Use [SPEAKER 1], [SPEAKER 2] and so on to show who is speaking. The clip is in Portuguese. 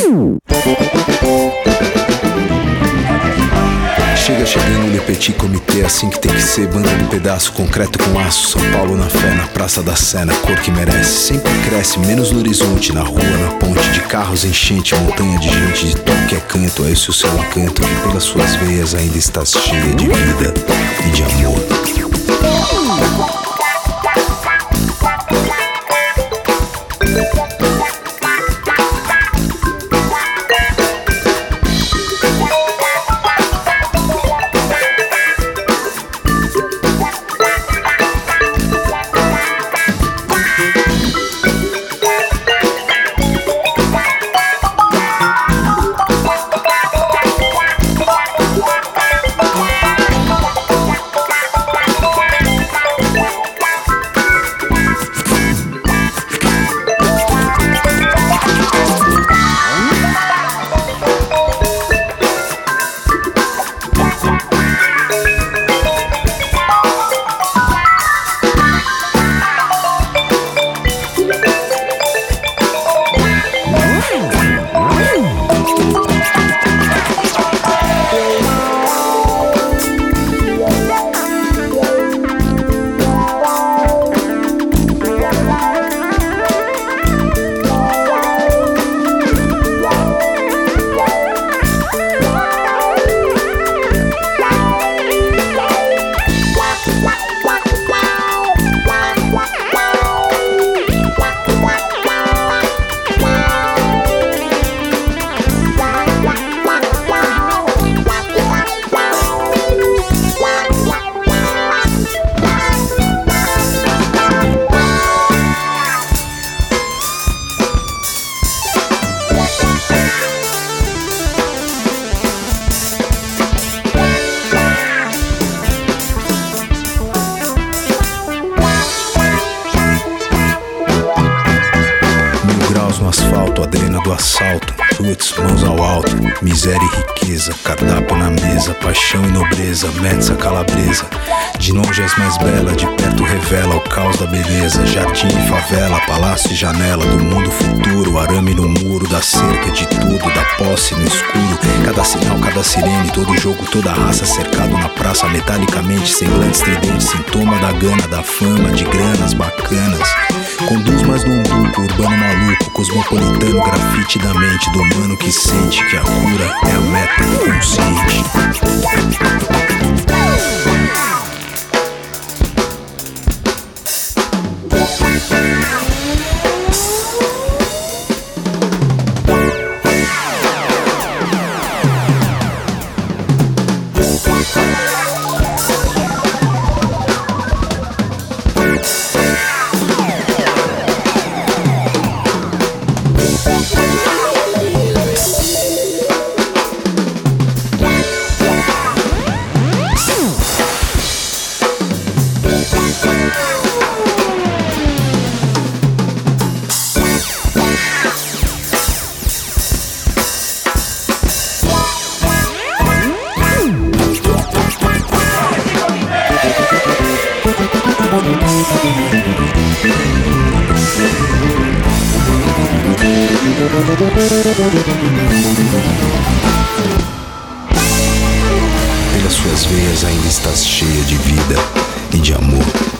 [SPEAKER 1] Chegando no petit comité, assim que tem que ser. Banda de pedaço, concreto com aço. São Paulo na fé, na Praça da Sé, na cor que merece. Sempre cresce, menos no horizonte, na rua, na ponte. De carros, enchente, montanha de gente. De tudo que é canto, é esse o seu encanto. Que pelas suas veias ainda está cheia de vida e de amor. Asfalto, a drena do assalto, putz, mãos ao alto, miséria e riqueza, cardápio na mesa, paixão e nobreza, metza calabresa. De longe és mais bela, de perto revela o caos da beleza. Jardim e favela, palácio e janela do mundo futuro, arame no muro, da cerca de tudo, da posse no escuro. Cada sinal, cada sirene, todo jogo, toda raça cercado na praça metalicamente, semblante estridente, sintoma da gana, da fama, de granas bacanas. Conduz mais no umbuco, urbano maluco, cosmopolitano, grafite da mente, do humano que sente que a cura é a meta consciente. Pelas suas veias ainda estás cheia de vida e de amor.